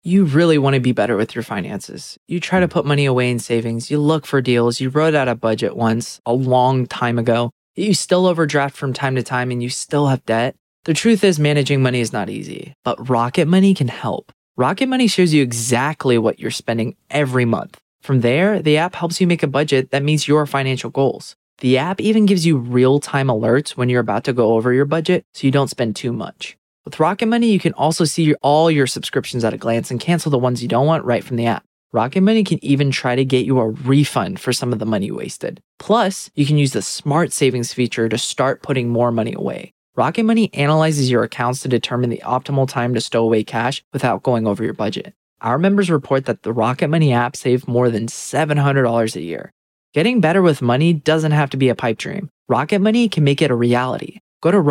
You really want to be better with your finances. You try to put money away in savings. You look for deals. You wrote out a budget once a long time ago. You still overdraft from time to time and you still have debt. The truth is managing money is not easy, but Rocket Money can help. Rocket Money shows you exactly what you're spending every month. From there, the app helps you make a budget that meets your financial goals. The app even gives you real-time alerts when you're about to go over your budget so you don't spend too much. With Rocket Money, you can also see all your subscriptions at a glance and cancel the ones you don't want right from the app. Rocket Money can even try to get you a refund for some of the money wasted. Plus, you can use the Smart Savings feature to start putting more money away. Rocket Money analyzes your accounts to determine the optimal time to stow away cash without going over your budget. Our members report that the Rocket Money app saved more than $700 a year. Getting better with money doesn't have to be a pipe dream. Rocket Money can make it a reality. Go to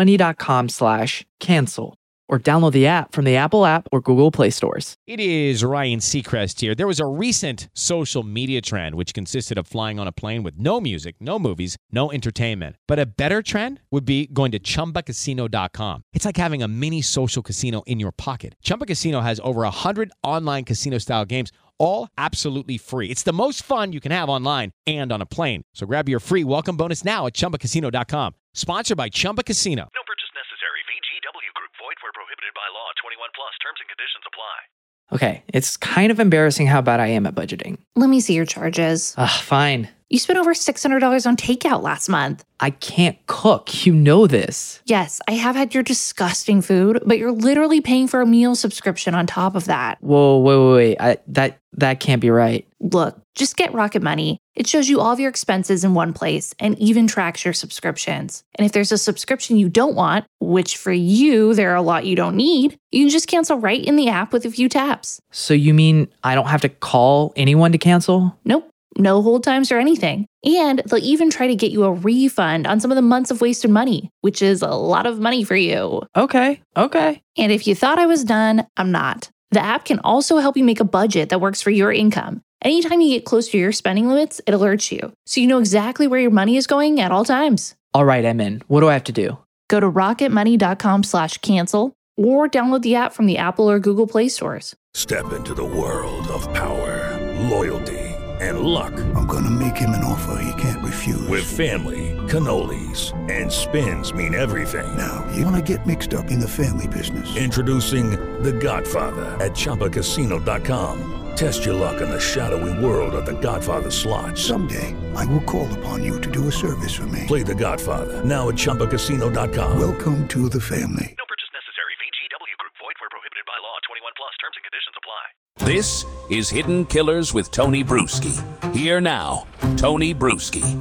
rocketmoney.com/cancel or download the app from the Apple app or Google Play stores. It is Ryan Seacrest here. There was a recent social media trend which consisted of flying on a plane with no music, no movies, no entertainment. But a better trend would be going to ChumbaCasino.com. It's like having a mini social casino in your pocket. Chumba Casino has over 100 online casino-style games, all absolutely free. It's the most fun you can have online and on a plane. So grab your free welcome bonus now at ChumbaCasino.com. Sponsored by Chumba Casino. No purchase necessary. VGW Group. Void where prohibited by law. 21 plus. Terms and conditions apply. Okay, it's kind of embarrassing how bad I am at budgeting. Let me see your charges. Fine. You spent over $600 on takeout last month. I can't cook. You know this. Yes, I have had your disgusting food, but you're literally paying for a meal subscription on top of that. Whoa, wait. That can't be right. Look, just get Rocket Money. It shows you all of your expenses in one place and even tracks your subscriptions. And if there's a subscription you don't want, which for you, there are a lot you don't need, you can just cancel right in the app with a few taps. So you mean I don't have to call anyone to cancel? Nope. No hold times or anything. And they'll even try to get you a refund on some of the months of wasted money, which is a lot of money for you. Okay. And if you thought I was done, I'm not. The app can also help you make a budget that works for your income. Anytime you get close to your spending limits, it alerts you, so you know exactly where your money is going at all times. All right, I'm in. What do I have to do? Go to rocketmoney.com/cancel or download the app from the Apple or Google Play stores. Step into the world of power, loyalty, and luck. I'm gonna make him an offer he can't refuse. With family, cannolis, and spins mean everything. Now, you wanna get mixed up in the family business. Introducing The Godfather at ChumbaCasino.com. Test your luck in the shadowy world of The Godfather slot. Someday, I will call upon you to do a service for me. Play The Godfather now at ChumbaCasino.com. Welcome to the family. No purchase necessary. VGW Group. Void where prohibited by law. 21 plus. Terms and conditions apply. This is Hidden Killers with Tony Bruschi. Here now, Tony Bruschi.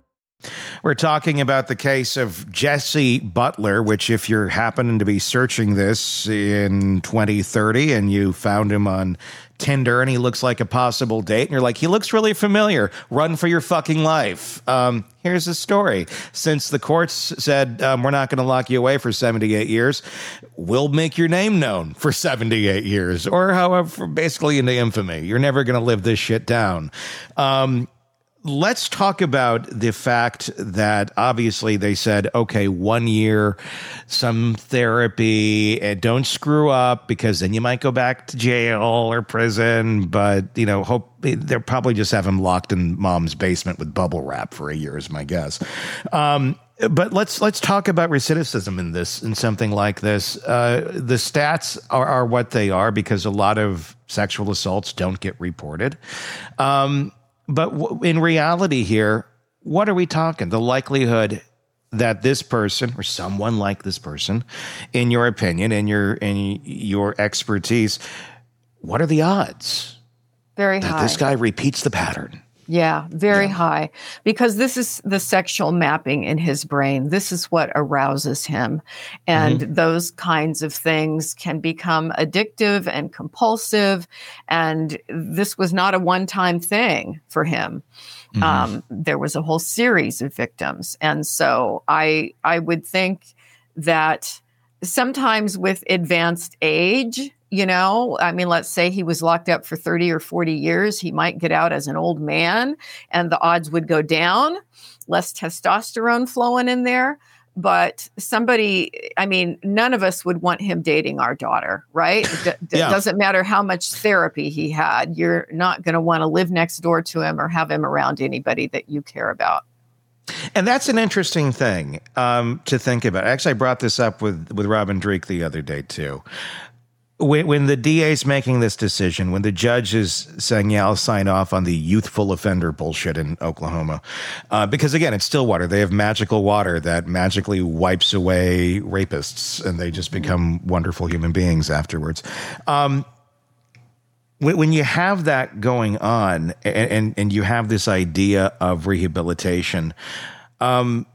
We're talking about the case of Jesse Butler, which if you're happening to be searching this in 2030 and you found him on Tinder and he looks like a possible date and you're like, he looks really familiar, run for your fucking life. Here's the story. Since the courts said we're not going to lock you away for 78 years, we'll make your name known for 78 years or however, basically into infamy. You're never going to live this shit down. Let's talk about the fact that obviously they said, okay, 1 year, some therapy, and don't screw up because then you might go back to jail or prison. But, hope they'll probably just have him locked in mom's basement with bubble wrap for a year is my guess. But let's talk about recidivism in something like this. The stats are what they are because a lot of sexual assaults don't get reported. But in reality here, what are we talking? The likelihood that this person or someone like this person, in your opinion, in your expertise, what are the odds? Very that high. This guy repeats the pattern. Yeah, very high. Because this is the sexual mapping in his brain. This is what arouses him. And those kinds of things can become addictive and compulsive. And this was not a one-time thing for him. There was a whole series of victims. And so I would think that sometimes with advanced age, let's say he was locked up for 30 or 40 years, he might get out as an old man and the odds would go down, less testosterone flowing in there. But somebody, I mean, none of us would want him dating our daughter, right? It doesn't matter how much therapy he had. You're not going to want to live next door to him or have him around anybody that you care about. And that's an interesting thing to think about. Actually, I brought this up with Robin Dreeke the other day, too. When the DA is making this decision, when the judge is saying, yeah, I'll sign off on the youthful offender bullshit in Oklahoma, because, again, it's Stillwater. They have magical water that magically wipes away rapists, and they just become wonderful human beings afterwards. When you have that going on and you have this idea of rehabilitation, do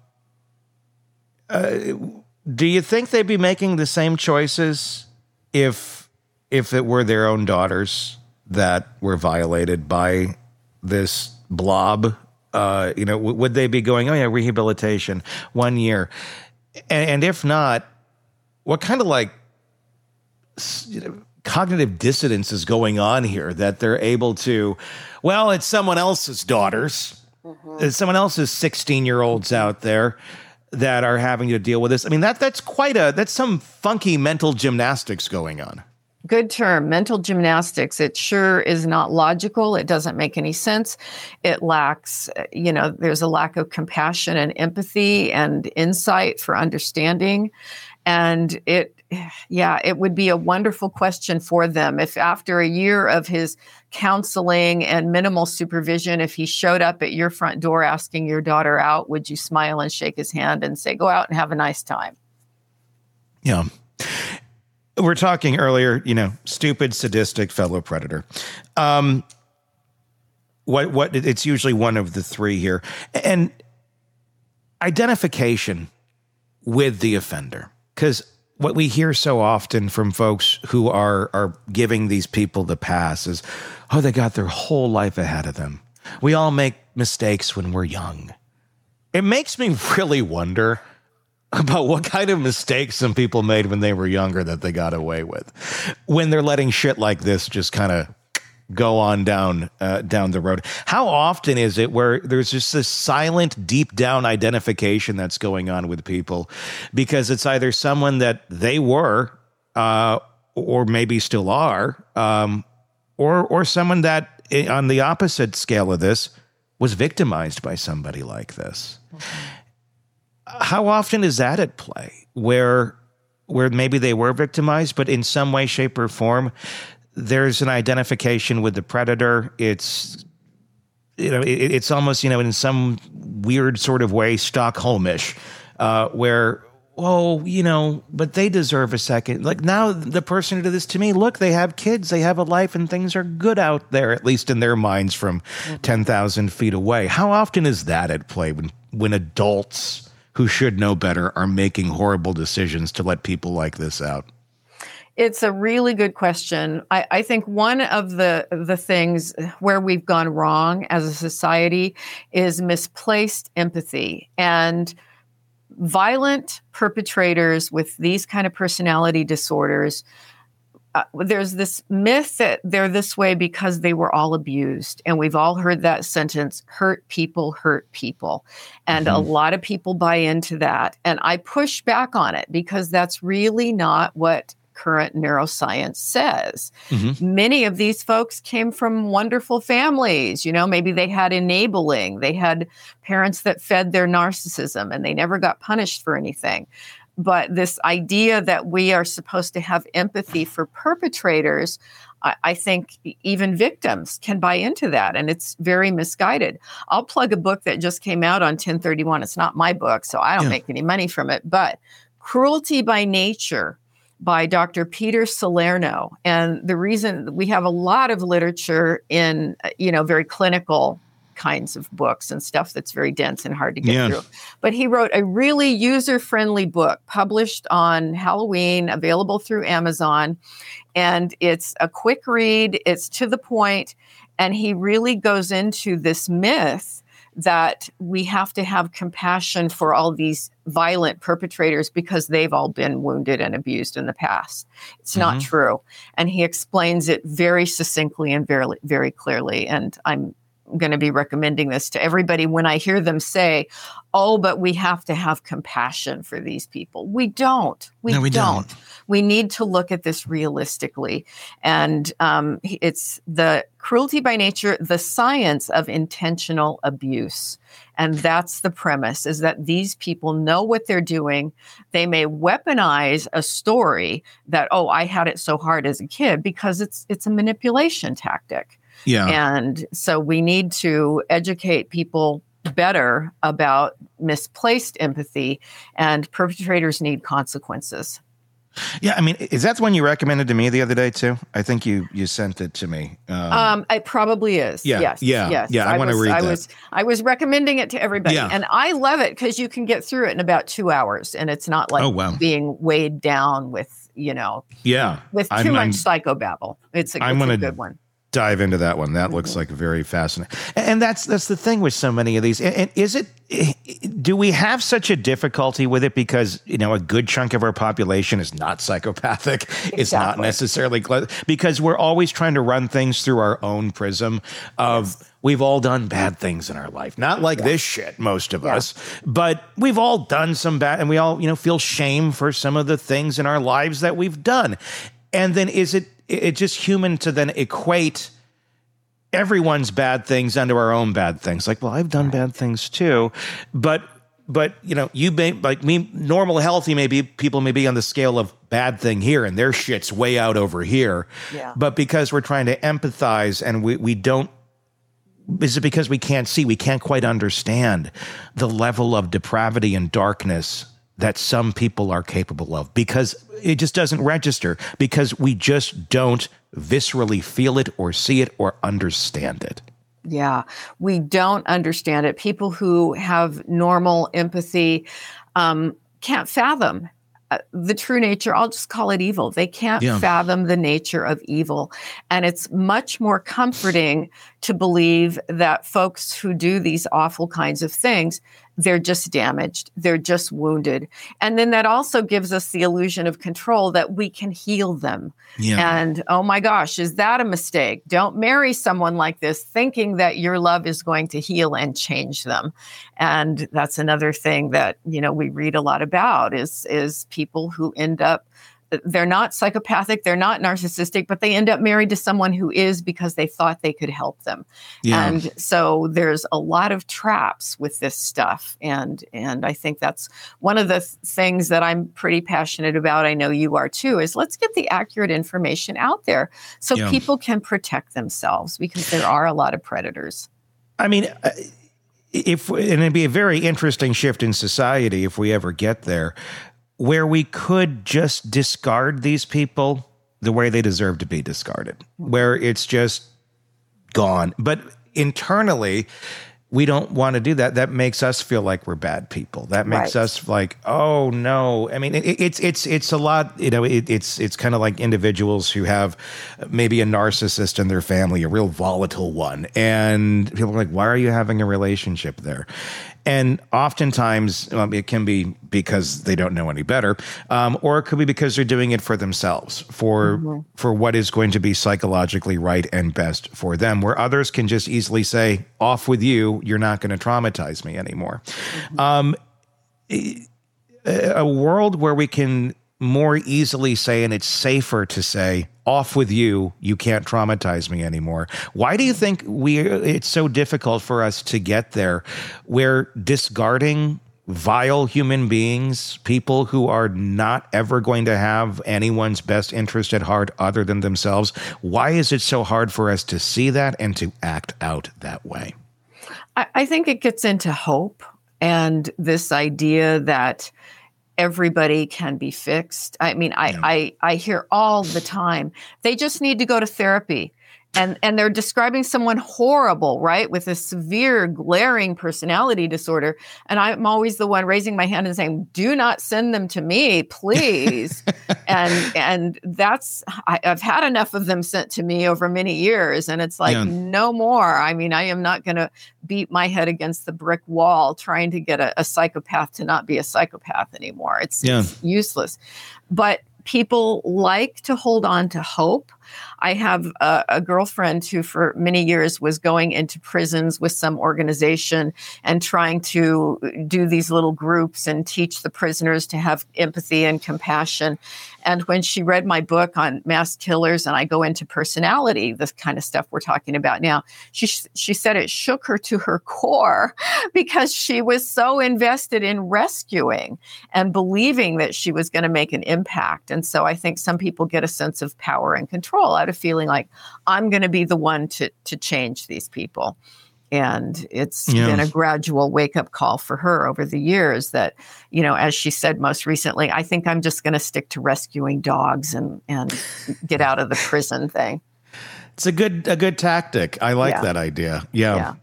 you think they'd be making the same choices if it were their own daughters that were violated by this blob? Would they be going, oh yeah, rehabilitation, 1 year? And if not, what kind of cognitive dissonance is going on here that they're able to, well, it's someone else's daughters. It's someone else's 16-year-olds out there that are having to deal with this. I mean, that's some funky mental gymnastics going on. Good term, mental gymnastics. It sure is not logical. It doesn't make any sense. It lacks, there's a lack of compassion and empathy and insight for understanding. And it would be a wonderful question for them if after a year of his counseling and minimal supervision, if he showed up at your front door asking your daughter out, would you smile and shake his hand and say, go out and have a nice time? Yeah. We're talking earlier, stupid, sadistic fellow predator. It's usually one of the three here. And identification with the offender. Because what we hear so often from folks who are giving these people the pass is, oh, they got their whole life ahead of them. We all make mistakes when we're young. It makes me really wonder about what kind of mistakes some people made when they were younger that they got away with, when they're letting shit like this just kind of go on down the road. How often is it where there's just this silent, deep down identification that's going on with people because it's either someone that they were or maybe still are, or someone that on the opposite scale of this was victimized by somebody like this. How often is that at play where maybe they were victimized, but in some way, shape, or form, there's an identification with the predator. It's, it's almost, in some weird sort of way, Stockholmish, where, but they deserve a second. Like now the person who did this to me, look, they have kids, they have a life, and things are good out there, at least in their minds from 10,000 feet away. How often is that at play when adults who should know better are making horrible decisions to let people like this out? It's a really good question. I think one of the things where we've gone wrong as a society is misplaced empathy. And violent perpetrators with these kind of personality disorders, there's this myth that they're this way because they were all abused. And we've all heard that sentence, hurt people hurt people. And a lot of people buy into that. And I push back on it because that's really not what current neuroscience says. Many of these folks came from wonderful families. Maybe they had enabling, they had parents that fed their narcissism and they never got punished for anything. But this idea that we are supposed to have empathy for perpetrators, I think even victims can buy into that, and it's very misguided. I'll plug a book that just came out on 1031. It's not my book, so I don't make any money from it, but Cruelty by Nature by Dr. Peter Salerno. And the reason we have a lot of literature in, very clinical kinds of books and stuff that's very dense and hard to get through. But he wrote a really user-friendly book published on Halloween, available through Amazon. And it's a quick read. It's to the point. And he really goes into this myth that we have to have compassion for all these violent perpetrators because they've all been wounded and abused in the past. It's not true. And he explains it very succinctly and very, very clearly. And I'm going to be recommending this to everybody when I hear them say, oh, but we have to have compassion for these people. We don't. We don't. We need to look at this realistically. And it's the cruelty by nature, the science of intentional abuse. And that's the premise, is that these people know what they're doing. They may weaponize a story that, oh, I had it so hard as a kid, because it's a manipulation tactic. Yeah. And so we need to educate people better about misplaced empathy, and perpetrators need consequences. Yeah, I mean, is that the one you recommended to me the other day too? I think you sent it to me. It probably is. Yeah, yes. Yeah. I want to read that. I was recommending it to everybody, Yeah. and I love it because you can get through it in about 2 hours, and it's not like being weighed down with with too much psychobabble. It's a good one. Dive into that one. That looks like very fascinating. And that's the thing with so many of these. And do we have such a difficulty with it because, a good chunk of our population is not psychopathic? Exactly. It's not necessarily because we're always trying to run things through our own prism of we've all done bad things in our life. Not like this shit, most of us, but we've all done some bad, and we all, feel shame for some of the things in our lives that we've done. And then it's just human to then equate everyone's bad things onto our own bad things. Like, well, I've done bad things too, but you may, like me, normal, healthy, people may be on the scale of bad thing here, and their shit's way out over here. Yeah. But because we're trying to empathize, and we don't. Is it because we can't quite understand the level of depravity and darkness that some people are capable of, because it just doesn't register, because we just don't viscerally feel it or see it or understand it. Yeah, we don't understand it. People who have normal empathy can't fathom the true nature. I'll just call it evil. They can't fathom the nature of evil. And it's much more comforting to believe that folks who do these awful kinds of things, they're just damaged, they're just wounded. And then that also gives us the illusion of control, that we can heal them. Yeah. And oh my gosh, is that a mistake? Don't marry someone like this thinking that your love is going to heal and change them. And that's another thing that, we read a lot about is people who end up, they're not psychopathic, they're not narcissistic, but they end up married to someone who is, because they thought they could help them. Yeah. And so there's a lot of traps with this stuff. And I think that's one of the things that I'm pretty passionate about. I know you are too, is let's get the accurate information out there so people can protect themselves, because there are a lot of predators. I mean, and it'd be a very interesting shift in society if we ever get there, where we could just discard these people the way they deserve to be discarded, where it's just gone. But internally, we don't want to do that. That makes us feel like we're bad people. That makes us like, oh no. I mean, it's a lot, it's kind of like individuals who have maybe a narcissist in their family, a real volatile one. And people are like, why are you having a relationship there? And oftentimes it can be because they don't know any better, or it could be because they're doing it for themselves, for what is going to be psychologically right and best for them, where others can just easily say, off with you, you're not going to traumatize me anymore. A world where we can more easily say, and it's safer to say, off with you, you can't traumatize me anymore. Why do you think it's so difficult for us to get there, where discarding vile human beings, people who are not ever going to have anyone's best interest at heart other than themselves, why is it so hard for us to see that and to act out that way? I think it gets into hope and this idea that everybody can be fixed. I mean, I hear all the time, they just need to go to therapy. And they're describing someone horrible, right, with a severe, glaring personality disorder. And I'm always the one raising my hand and saying, do not send them to me, please. and that's, I've had enough of them sent to me over many years. And it's like, no more. I mean, I am not going to beat my head against the brick wall trying to get a psychopath to not be a psychopath anymore. It's useless. But people like to hold on to hope. I have a girlfriend who for many years was going into prisons with some organization and trying to do these little groups and teach the prisoners to have empathy and compassion. And when she read my book on mass killers, and I go into personality, this kind of stuff we're talking about now, she said it shook her to her core because she was so invested in rescuing and believing that she was going to make an impact. And so I think some people get a sense of power and control out of feeling like I'm going to be the one to change these people. And it's been a gradual wake-up call for her over the years that, as she said most recently, I think I'm just going to stick to rescuing dogs and get out of the prison thing. It's a good tactic. I like that idea. Yeah.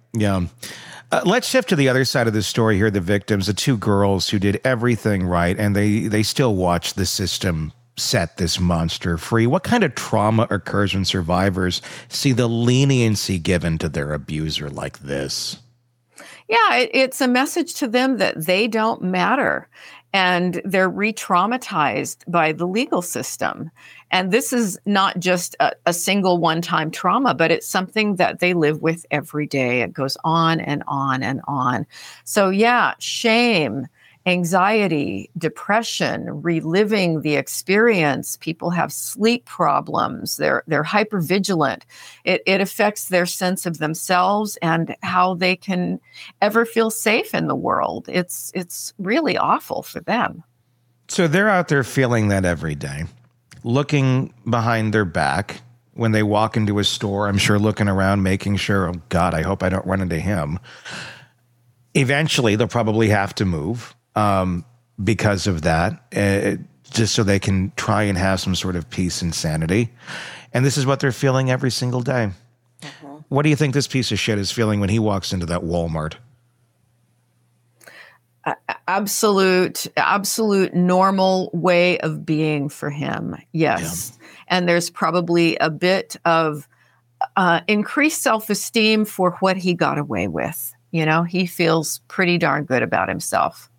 Let's shift to the other side of the story here. The victims, the two girls who did everything right, and they still watch the system set this monster free. What kind of trauma occurs when survivors see the leniency given to their abuser like this? Yeah, it's a message to them that they don't matter, and they're re-traumatized by the legal system. And this is not just a single one-time trauma, but it's something that they live with every day. It goes on and on and on. So yeah, shame, anxiety, depression, reliving the experience. People have sleep problems. They're hypervigilant. It affects their sense of themselves and how they can ever feel safe in the world. It's really awful for them. So they're out there feeling that every day, looking behind their back when they walk into a store. I'm sure looking around, making sure, oh God, I hope I don't run into him. Eventually, they'll probably have to move. Because of that, just so they can try and have some sort of peace and sanity. And this is what they're feeling every single day. Mm-hmm. What do you think this piece of shit is feeling when he walks into that Walmart? Absolute normal way of being for him. Yes. Yeah. And there's probably a bit of increased self-esteem for what he got away with. He feels pretty darn good about himself.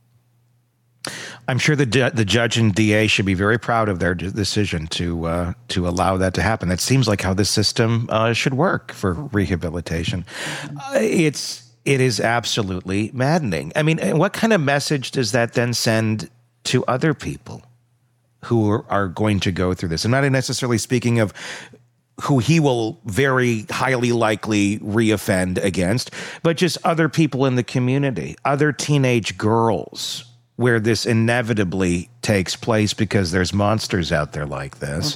I'm sure the judge and DA should be very proud of their decision to allow that to happen. That seems like how the system should work for rehabilitation. It is absolutely maddening. I mean, what kind of message does that then send to other people who are going to go through this? I'm not necessarily speaking of who he will very highly likely reoffend against, but just other people in the community, other teenage girls, where this inevitably takes place because there's monsters out there like this,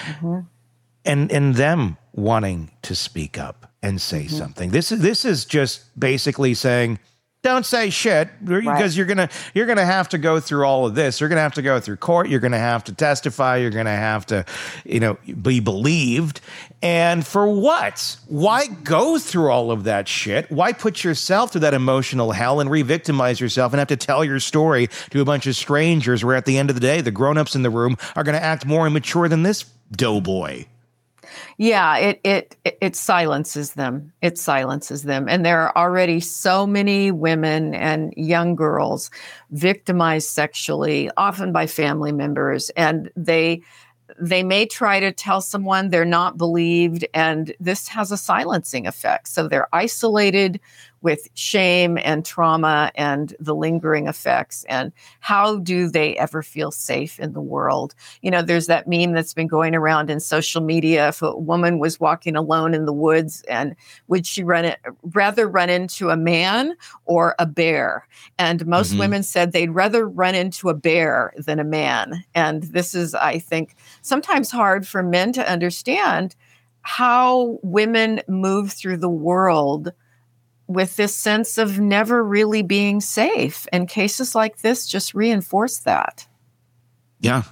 and them wanting to speak up and say something. This is just basically saying, don't say shit, because you're gonna have to go through all of this. You're gonna have to go through court. You're gonna have to testify. You're gonna have to, be believed. And for what? Why go through all of that shit? Why put yourself through that emotional hell and re-victimize yourself and have to tell your story to a bunch of strangers where at the end of the day, the grown-ups in the room are going to act more immature than this doughboy? Yeah, it silences them. It silences them. And there are already so many women and young girls victimized sexually, often by family members, and they may try to tell someone, they're not believed, and this has a silencing effect. So they're isolated with shame and trauma and the lingering effects. And how do they ever feel safe in the world? There's that meme that's been going around in social media. If a woman was walking alone in the woods, and would she rather run into a man or a bear? And most women said they'd rather run into a bear than a man. And this is, I think, sometimes hard for men to understand how women move through the world with this sense of never really being safe. And cases like this just reinforce that. Yeah.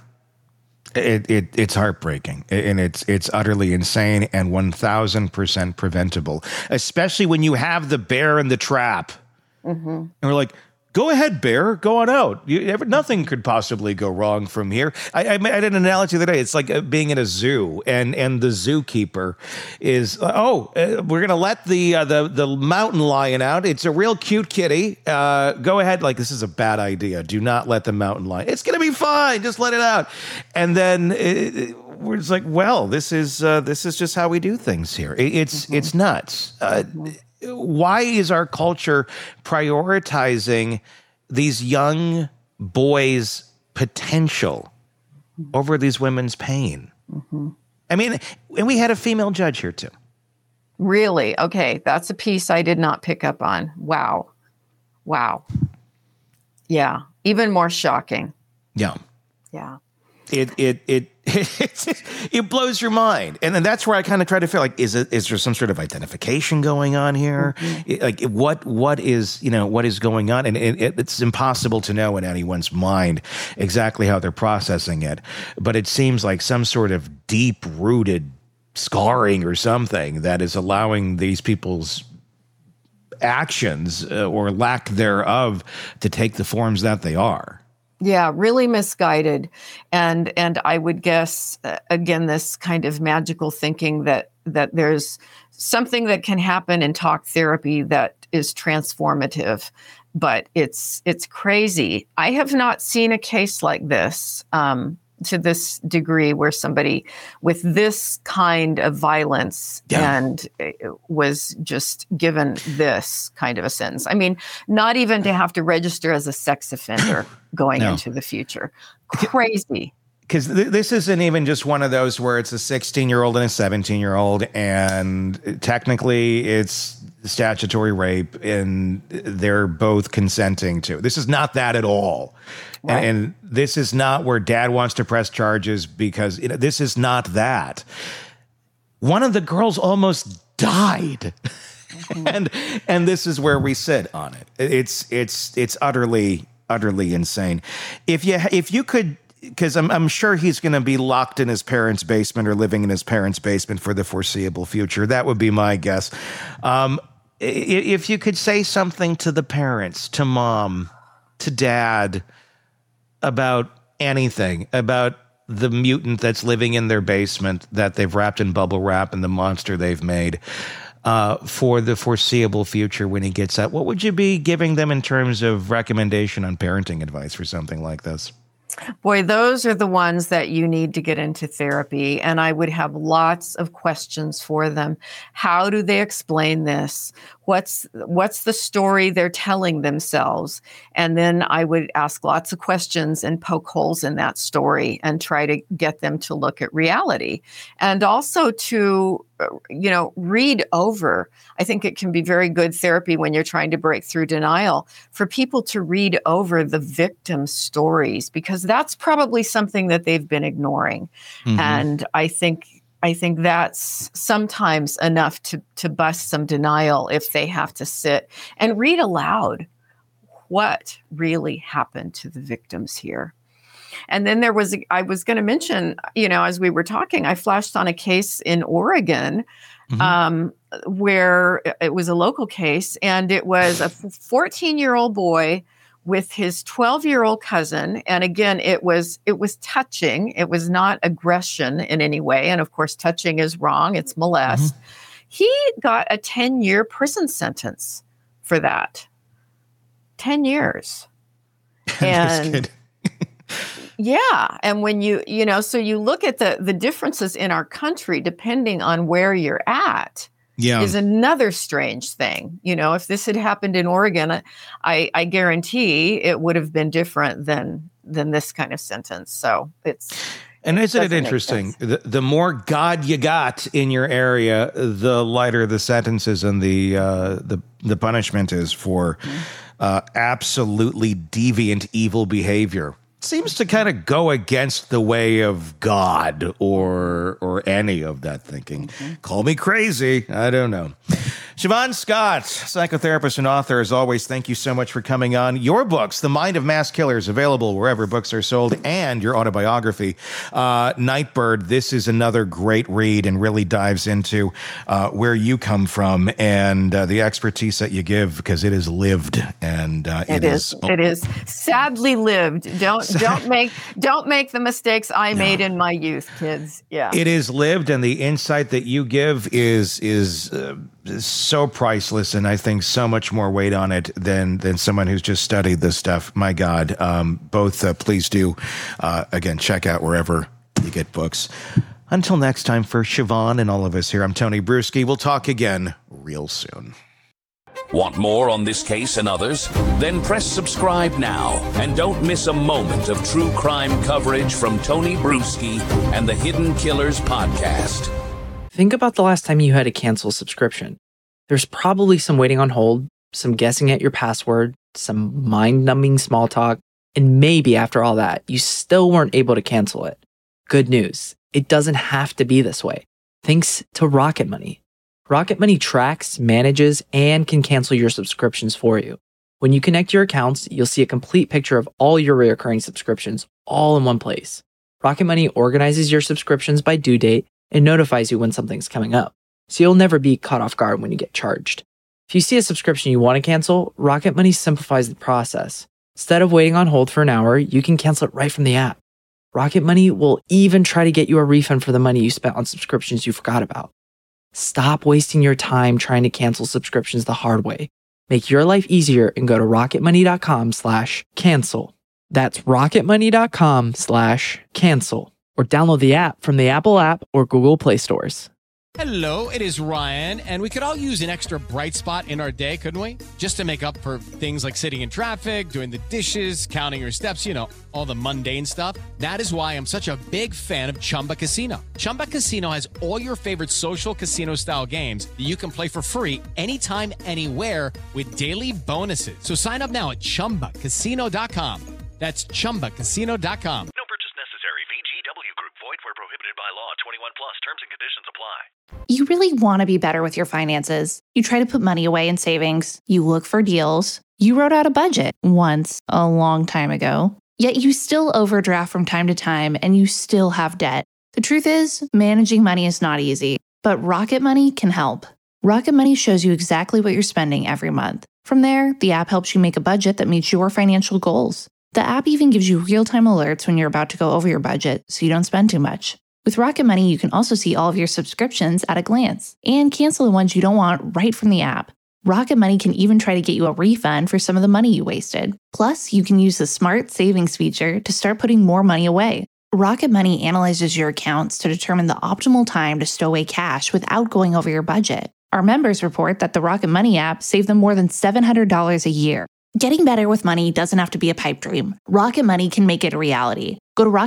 It's heartbreaking, and it's utterly insane and 1,000% preventable, especially when you have the bear in the trap. And we're like, go ahead, bear, go on out. Nothing could possibly go wrong from here. I did an analogy the other day. It's like being in a zoo, and the zookeeper is, we're going to let the mountain lion out. It's a real cute kitty. Go ahead. Like, this is a bad idea. Do not let the mountain lion. It's going to be fine. Just let it out. And then we're just like, well, this is just how we do things here. It's nuts. Why is our culture prioritizing these young boys' potential over these women's pain? I mean, and we had a female judge here too. Really? Okay, that's a piece I did not pick up on. Wow. Yeah, even more shocking. Yeah. It blows your mind, and then that's where I kind of try to feel like, is there some sort of identification going on here? Like what is going on, and it's impossible to know in anyone's mind exactly how they're processing it, but it seems like some sort of deep rooted scarring or something that is allowing these people's actions or lack thereof to take the forms that they are. Yeah, really misguided. And I would guess, again, this kind of magical thinking that there's something that can happen in talk therapy that is transformative, but it's crazy. I have not seen a case like this to this degree where somebody with this kind of violence and was just given this kind of a sentence. I mean, not even to have to register as a sex offender going into the future. Crazy. Because this isn't even just one of those where it's a 16-year-old and a 17-year-old, and technically it's statutory rape, and they're both consenting to. This is not that at all. Right. And this is not where dad wants to press charges because this is not that. One of the girls almost died. and this is where we sit on it. It's utterly insane. If you could, because I'm sure he's going to be locked in his parents' basement or living in his parents' basement for the foreseeable future. That would be my guess. If you could say something to the parents, to mom, to dad, about anything, about the mutant that's living in their basement that they've wrapped in bubble wrap and the monster they've made, for the foreseeable future when he gets out, what would you be giving them in terms of recommendation on parenting advice for something like this? Boy, those are the ones that you need to get into therapy. And I would have lots of questions for them. How do they explain this? What's the story they're telling themselves? And then I would ask lots of questions and poke holes in that story and try to get them to look at reality. And also to, read over. I think it can be very good therapy when you're trying to break through denial for people to read over the victim stories, because that's probably something that they've been ignoring. And I think that's sometimes enough to bust some denial if they have to sit and read aloud what really happened to the victims here. And then I was going to mention, as we were talking, I flashed on a case in Oregon where it was a local case, and it was a 14-year-old boy with his 12-year-old cousin. And again, it was touching. It was not aggression in any way. And of course, touching is wrong. It's molest. He got a 10-year prison sentence for that. 10 years. And yeah. And when so you look at the differences in our country, depending on where you're at, is another strange thing. If this had happened in Oregon, I guarantee it would have been different than this kind of sentence. So isn't it interesting? The more God you got in your area, the lighter the sentences and the punishment is for absolutely deviant, evil behavior. Seems to kind of go against the way of God or any of that thinking. Call me crazy. I don't know. Siobhan Scott, psychotherapist and author, as always, thank you so much for coming on. Your books, The Mind of Mass Killers, available wherever books are sold, and your autobiography, Nightbird. This is another great read and really dives into where you come from and the expertise that you give, because it is lived, and it is sadly lived. Don't make the mistakes I made in my youth, kids. Yeah, it is lived, and the insight that you give is so priceless, and I think so much more weight on it than someone who's just studied this stuff. My God, both please do again check out wherever you get books. Until next time, for Siobhan and all of us here, I'm Tony Bruschi. We'll talk again real soon. Want more on this case and others? Then press subscribe now and don't miss a moment of true crime coverage from Tony Bruschi and the Hidden Killers podcast. Think about the last time you had to cancel a subscription. There's probably some waiting on hold, some guessing at your password, some mind-numbing small talk, and maybe after all that, you still weren't able to cancel it. Good news. It doesn't have to be this way. Thanks to Rocket Money. Rocket Money tracks, manages, and can cancel your subscriptions for you. When you connect your accounts, you'll see a complete picture of all your recurring subscriptions all in one place. Rocket Money organizes your subscriptions by due date and notifies you when something's coming up, so you'll never be caught off guard when you get charged. If you see a subscription you want to cancel, Rocket Money simplifies the process. Instead of waiting on hold for an hour, you can cancel it right from the app. Rocket Money will even try to get you a refund for the money you spent on subscriptions you forgot about. Stop wasting your time trying to cancel subscriptions the hard way. Make your life easier and go to rocketmoney.com/cancel. That's rocketmoney.com/cancel. Or download the app from the Apple app or Google Play stores. Hello, it is Ryan, and we could all use an extra bright spot in our day, couldn't we? Just to make up for things like sitting in traffic, doing the dishes, counting your steps, all the mundane stuff. That is why I'm such a big fan of Chumba Casino. Chumba Casino has all your favorite social casino-style games that you can play for free anytime, anywhere with daily bonuses. So sign up now at ChumbaCasino.com. That's ChumbaCasino.com. No purchase necessary. VGW Group. Void where prohibited by law. 21 plus. Terms and conditions apply. You really want to be better with your finances. You try to put money away in savings. You look for deals. You wrote out a budget once a long time ago. Yet you still overdraft from time to time and you still have debt. The truth is, managing money is not easy, but Rocket Money can help. Rocket Money shows you exactly what you're spending every month. From there, the app helps you make a budget that meets your financial goals. The app even gives you real-time alerts when you're about to go over your budget so you don't spend too much. With Rocket Money, you can also see all of your subscriptions at a glance and cancel the ones you don't want right from the app. Rocket Money can even try to get you a refund for some of the money you wasted. Plus, you can use the Smart Savings feature to start putting more money away. Rocket Money analyzes your accounts to determine the optimal time to stow away cash without going over your budget. Our members report that the Rocket Money app saved them more than $700 a year. Getting better with money doesn't have to be a pipe dream. Rocket Money can make it a reality. Go to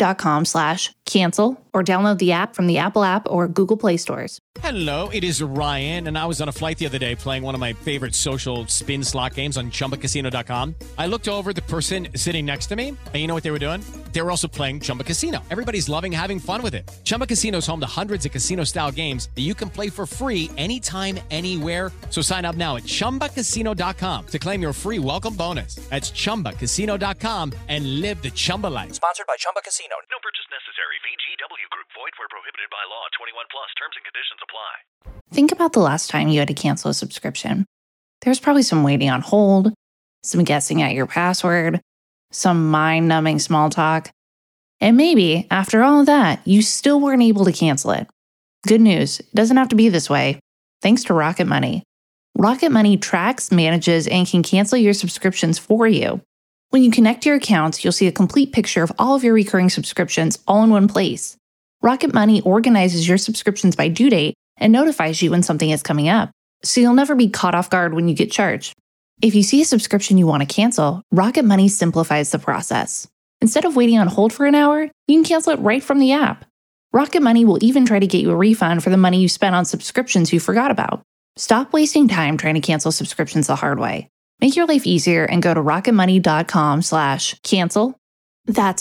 rocketmoney.com/cancel or download the app from the Apple app or Google Play stores. Hello, it is Ryan, and I was on a flight the other day playing one of my favorite social spin slot games on ChumbaCasino.com. I looked over at the person sitting next to me, and you know what they were doing? They were also playing Chumba Casino. Everybody's loving having fun with it. Chumba Casino is home to hundreds of casino-style games that you can play for free anytime, anywhere. So sign up now at ChumbaCasino.com to claim your free welcome bonus. That's ChumbaCasino.com and live the Chumba life. Sponsored by Chumba Casino. No purchase necessary. VGW Group. Void where prohibited by law. 21 plus. Terms and conditions apply. Think about the last time you had to cancel a subscription. There's probably some waiting on hold, some guessing at your password, some mind-numbing small talk. And maybe, after all of that, you still weren't able to cancel it. Good news, it doesn't have to be this way. Thanks to Rocket Money. Rocket Money tracks, manages, and can cancel your subscriptions for you. When you connect your accounts, you'll see a complete picture of all of your recurring subscriptions all in one place. Rocket Money organizes your subscriptions by due date and notifies you when something is coming up, so you'll never be caught off guard when you get charged. If you see a subscription you want to cancel, Rocket Money simplifies the process. Instead of waiting on hold for an hour, you can cancel it right from the app. Rocket Money will even try to get you a refund for the money you spent on subscriptions you forgot about. Stop wasting time trying to cancel subscriptions the hard way. Make your life easier and go to rocketmoney.com/cancel. That's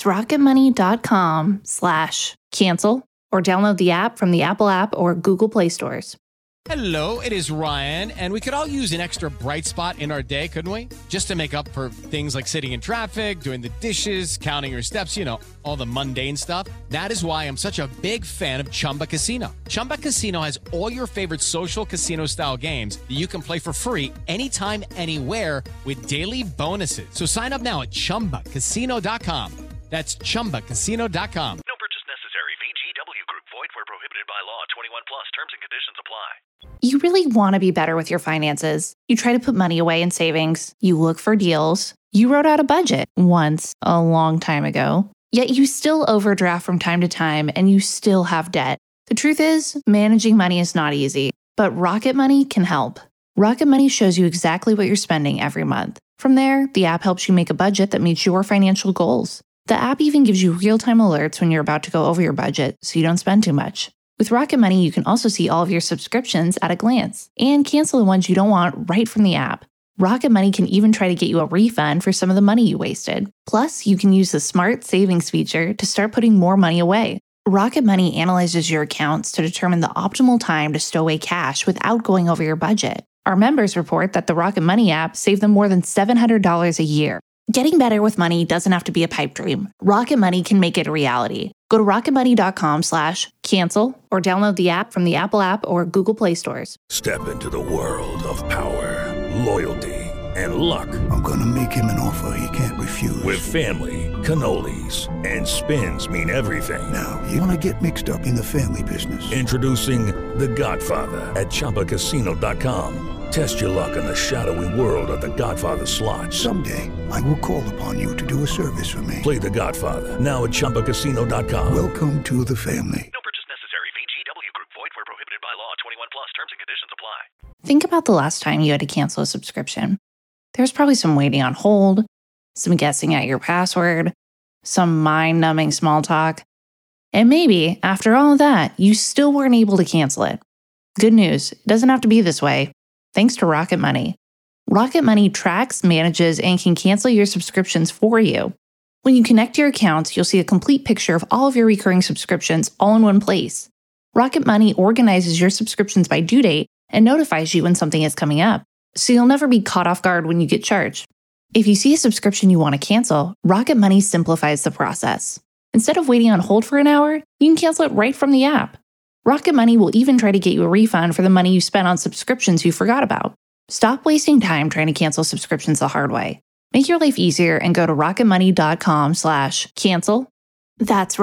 rocketmoney.com/cancel or download the app from the Apple app or Google Play stores. Hello, it is Ryan, and we could all use an extra bright spot in our day, couldn't we? Just to make up for things like sitting in traffic, doing the dishes, counting your steps, all the mundane stuff. That is why I'm such a big fan of Chumba Casino. Chumba Casino has all your favorite social casino-style games that you can play for free anytime, anywhere with daily bonuses. So sign up now at ChumbaCasino.com. That's ChumbaCasino.com. No purchase necessary. VGW Group. Void where prohibited by law. 21 plus. Terms and conditions apply. You really want to be better with your finances. You try to put money away in savings. You look for deals. You wrote out a budget once a long time ago. Yet you still overdraft from time to time and you still have debt. The truth is, managing money is not easy, but Rocket Money can help. Rocket Money shows you exactly what you're spending every month. From there, the app helps you make a budget that meets your financial goals. The app even gives you real-time alerts when you're about to go over your budget so you don't spend too much. With Rocket Money, you can also see all of your subscriptions at a glance and cancel the ones you don't want right from the app. Rocket Money can even try to get you a refund for some of the money you wasted. Plus, you can use the Smart Savings feature to start putting more money away. Rocket Money analyzes your accounts to determine the optimal time to stow away cash without going over your budget. Our members report that the Rocket Money app saved them more than $700 a year. Getting better with money doesn't have to be a pipe dream. Rocket Money can make it a reality. Go to rocketmoney.com/cancel or download the app from the Apple App or Google Play stores. Step into the world of power, loyalty, and luck. I'm gonna make him an offer he can't refuse. With family, cannolis, and spins mean everything. Now, you wanna get mixed up in the family business. Introducing The Godfather at ChumbaCasino.com. Test your luck in the shadowy world of The Godfather slot. Someday, I will call upon you to do a service for me. Play The Godfather now at ChumbaCasino.com. Welcome to the family. No purchase necessary. VGW Group. Void where prohibited by law. 21 plus. Terms and conditions apply. Think about the last time you had to cancel a subscription. There's probably some waiting on hold, some guessing at your password, some mind-numbing small talk. And maybe, after all of that, you still weren't able to cancel it. Good news, it doesn't have to be this way. Thanks to Rocket Money. Rocket Money tracks, manages, and can cancel your subscriptions for you. When you connect your accounts, you'll see a complete picture of all of your recurring subscriptions all in one place. Rocket Money organizes your subscriptions by due date and notifies you when something is coming up, so you'll never be caught off guard when you get charged. If you see a subscription you want to cancel, Rocket Money simplifies the process. Instead of waiting on hold for an hour, you can cancel it right from the app. Rocket Money will even try to get you a refund for the money you spent on subscriptions you forgot about. Stop wasting time trying to cancel subscriptions the hard way. Make your life easier and go to rocketmoney.com/cancel. That's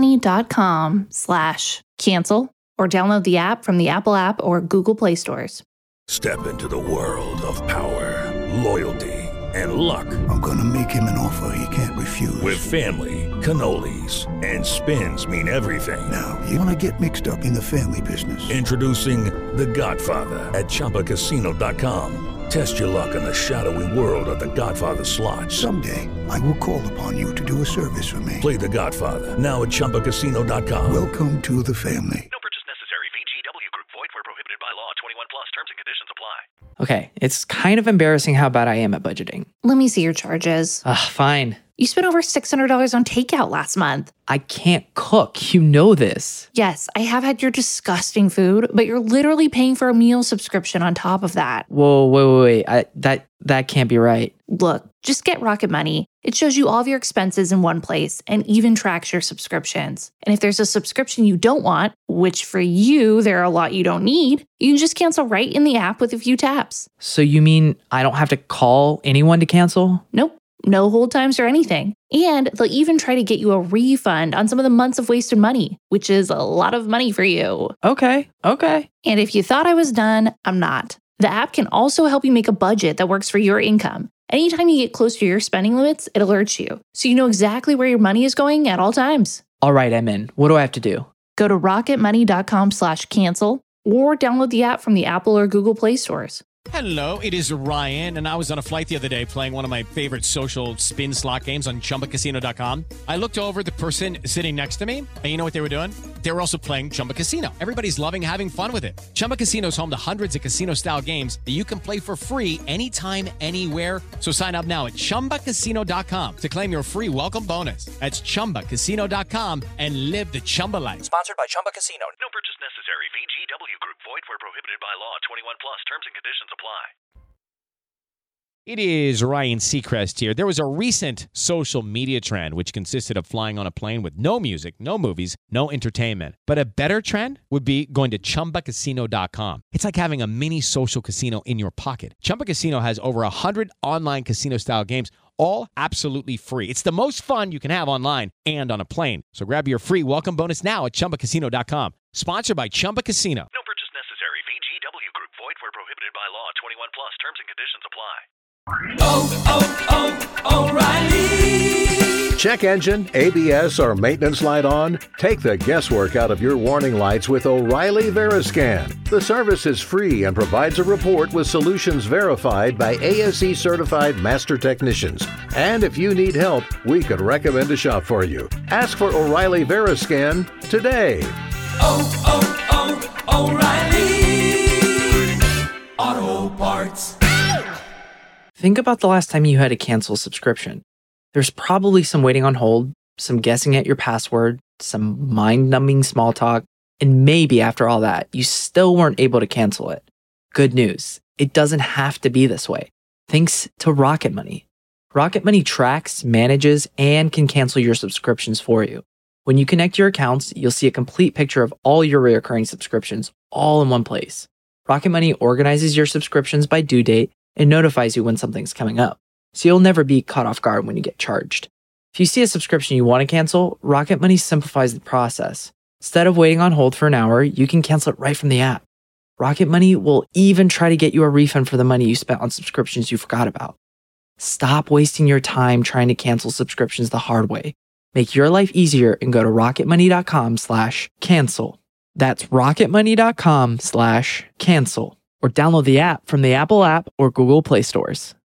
rocketmoney.com/cancel or download the app from the Apple App or Google Play stores. Step into the world of power, loyalty, and luck. I'm gonna make him an offer he can't refuse. With family, cannolis, and spins mean everything. Now, you wanna get mixed up in the family business. Introducing The Godfather at ChumbaCasino.com. Test your luck in the shadowy world of The Godfather slot. Someday, I will call upon you to do a service for me. Play The Godfather now at ChumbaCasino.com. Welcome to the family. No purchase necessary. VGW Group. Void where prohibited by law. 21 plus. Terms and conditions apply. Okay, it's kind of embarrassing how bad I am at budgeting. Let me see your charges. Fine. You spent over $600 on takeout last month. I can't cook. You know this. Yes, I have had your disgusting food, but you're literally paying for a meal subscription on top of that. Whoa, wait. That can't be right. Look, just get Rocket Money. It shows you all of your expenses in one place and even tracks your subscriptions. And if there's a subscription you don't want, which for you, there are a lot you don't need, you can just cancel right in the app with a few taps. So you mean I don't have to call anyone to cancel? Nope. No hold times or anything. And they'll even try to get you a refund on some of the months of wasted money, which is a lot of money for you. Okay. And if you thought I was done, I'm not. The app can also help you make a budget that works for your income. Anytime you get close to your spending limits, it alerts you, so you know exactly where your money is going at all times. All right, I'm in. What do I have to do? Go to rocketmoney.com/cancel or download the app from the Apple or Google Play stores. Hello, it is Ryan, and I was on a flight the other day playing one of my favorite social spin slot games on ChumbaCasino.com. I looked over at the person sitting next to me, and you know what they were doing? They were also playing Chumba Casino. Everybody's loving having fun with it. Chumba Casino is home to hundreds of casino-style games that you can play for free anytime, anywhere. So sign up now at ChumbaCasino.com to claim your free welcome bonus. That's ChumbaCasino.com and live the Chumba life. Sponsored by Chumba Casino. No purchase necessary. VGW Group. Void where prohibited by law. 21 plus. Terms and conditions apply. It is Ryan Seacrest here. There was a recent social media trend which consisted of flying on a plane with no music, no movies, no entertainment. But a better trend would be going to ChumbaCasino.com. It's like having a mini social casino in your pocket. Chumba Casino has over 100 online casino-style games, all absolutely free. It's the most fun you can have online and on a plane. So grab your free welcome bonus now at ChumbaCasino.com. Sponsored by Chumba Casino. No purchase necessary. VGW Group. Void where prohibited by law. 21 plus. Terms and conditions apply. O'Reilly. Check engine, ABS, or maintenance light on? Take the guesswork out of your warning lights with O'Reilly Veriscan. The service is free and provides a report with solutions verified by ASE certified master technicians. And if you need help, we could recommend a shop for you. Ask for O'Reilly Veriscan today. O'Reilly Auto Parts. Think about the last time you had to cancel a subscription. There's probably some waiting on hold, some guessing at your password, some mind-numbing small talk, and maybe after all that, you still weren't able to cancel it. Good news, it doesn't have to be this way. Thanks to Rocket Money. Rocket Money tracks, manages, and can cancel your subscriptions for you. When you connect your accounts, you'll see a complete picture of all your recurring subscriptions all in one place. Rocket Money organizes your subscriptions by due date and notifies you when something's coming up, so you'll never be caught off guard when you get charged. If you see a subscription you want to cancel, Rocket Money simplifies the process. Instead of waiting on hold for an hour, you can cancel it right from the app. Rocket Money will even try to get you a refund for the money you spent on subscriptions you forgot about. Stop wasting your time trying to cancel subscriptions the hard way. Make your life easier and go to rocketmoney.com/cancel. That's rocketmoney.com/cancel. Or download the app from the Apple app or Google Play stores.